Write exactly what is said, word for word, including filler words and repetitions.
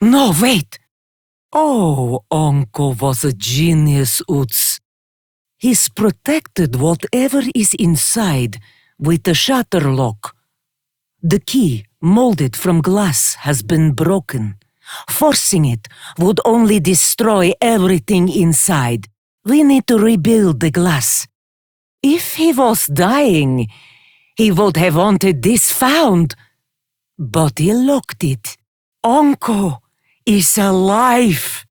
No, wait! Oh, Onko was a genius, Utz. He's protected whatever is inside with the shutter lock. The key, molded from glass, has been broken. Forcing it would only destroy everything inside. We need to rebuild the glass. If he was dying, he would have wanted this found. But he locked it. Onko is alive.